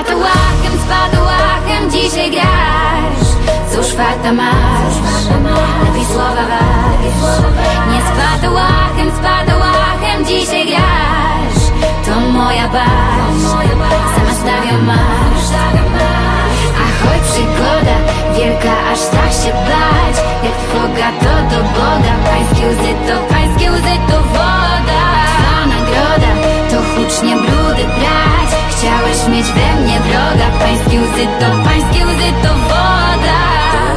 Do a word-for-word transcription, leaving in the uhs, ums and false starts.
patałachem, z patałachem dzisiaj grasz. Cóż farta masz, lepiej słowa waż. Nie z patałachem, z patałachem dzisiaj grasz. To moja baś, sama stawiam marsz. A choć przygoda wielka, aż tak się bać. Jak trwoga to do Boga, pańskie łzy to, pańskie łzy to woda. Twa nagroda to hucznie brudy brać. Chciałeś mieć we mnie wroga, pańskie łzy to, pańskie łzy to woda.